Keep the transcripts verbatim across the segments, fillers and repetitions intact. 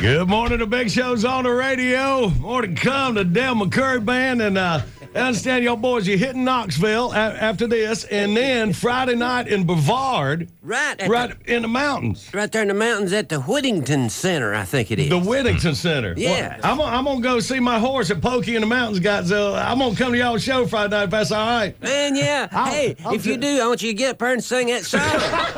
Good morning. The Big Show's on the radio. More to come. The Del McCurry Band. And uh, I understand y'all boys, you're hitting Knoxville a- after this. And then Friday night in Brevard. Right. At Right in the mountains. the, right there in the mountains at the Whittington Center, I think it is. The Whittington Center. Yeah. Well, I'm, I'm going to go see my horse at Pokey in the Mountains, guys. So I'm going to come to y'all's show Friday night if that's all right. Man, yeah. I'll- hey, I'll if you do- do, I want you to get up there and sing that song.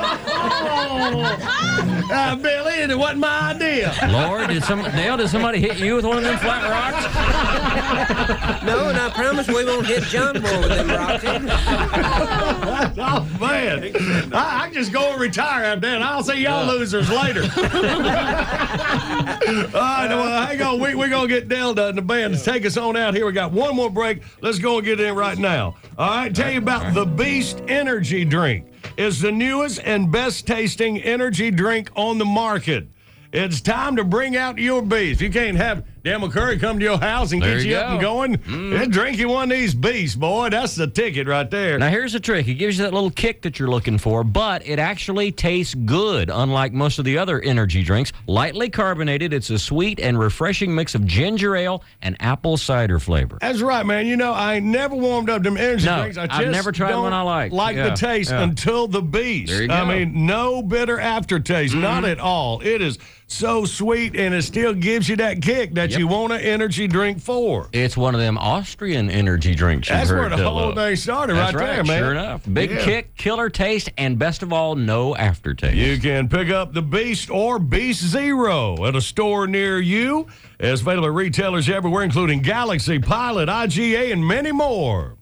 Uh, Billy, it wasn't my idea. Lord, did some Dale? Did somebody hit you with one of them flat rocks? No, and I promise we won't hit John more with them rocks. Oh, man. I, I can just go and retire after that. I'll see y'all losers later. All right, well, hang on. We, we're going to get Dale done. The band to take us on out here. We got one more break. Let's go and get in right now. All right, tell you about the Beast Energy Drink. It's the newest and best tasting energy drink on the market. It's time to bring out your beast. You can't have Dan McCurry come to your house and There get you, you up and go. going. Mm. Drink you one of these beasts, boy. That's the ticket right there. Now, here's the trick. It gives you that little kick that you're looking for, but it actually tastes good, unlike most of the other energy drinks. Lightly carbonated, it's a sweet and refreshing mix of ginger ale and apple cider flavor. That's right, man. You know, I ain't never warmed up them energy No, drinks. I just I've never tried don't one I like. like Yeah, the taste yeah. until the beast. There you I go. mean, no bitter aftertaste, Mm-hmm. not at all. It is so sweet, and it still gives you that kick that Yep. you want an energy drink for. It's one of them Austrian energy drinks you've That's heard where the tell whole of. thing started, That's right, right, there, man. sure enough. Big Yeah. kick, killer taste, and best of all, no aftertaste. You can pick up the Beast or Beast Zero at a store near you. It's available at retailers everywhere, including Galaxy, Pilot, I G A, and many more.